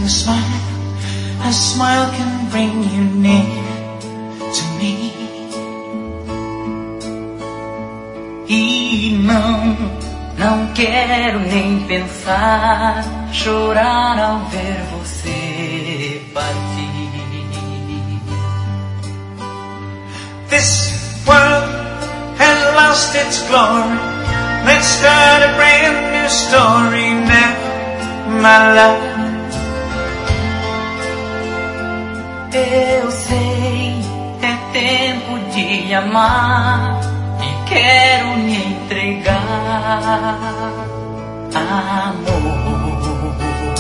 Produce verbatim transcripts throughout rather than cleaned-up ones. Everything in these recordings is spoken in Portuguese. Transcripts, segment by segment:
a smile, a smile can bring you near to me. E não, não quero nem pensar, chorar ao ver você partir. This world has lost its glory. Let's start a brand new story now, my love. Eu sei, é tempo de amar e quero me entregar, amor.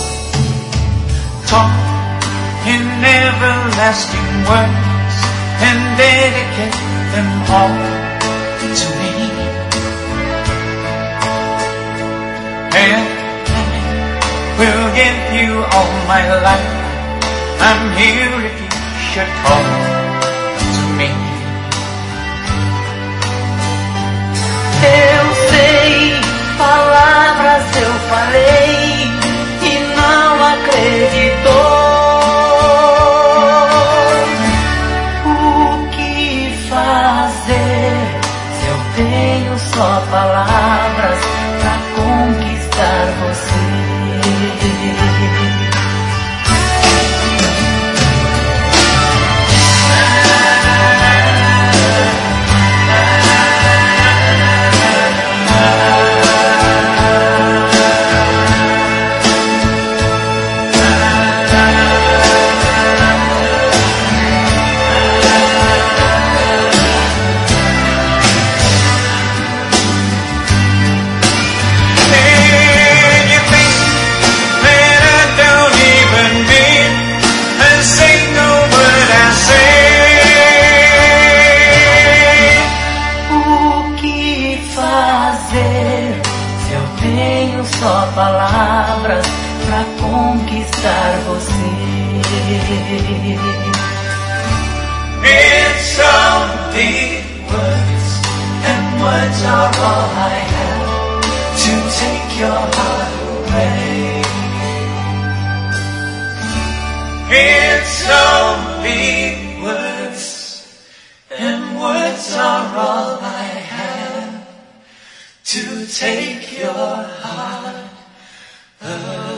Talk in everlasting words and dedicate them all to me. And I will give you all my life. I'm here if you should call to me. Eu sei, palavras eu falei e não acreditou. O que fazer se eu tenho só palavras pra conquistar você? Só palavras pra conquistar você. It's only words, and words are all I have to take your heart away. It's only words, and words are all I have to take your heart away.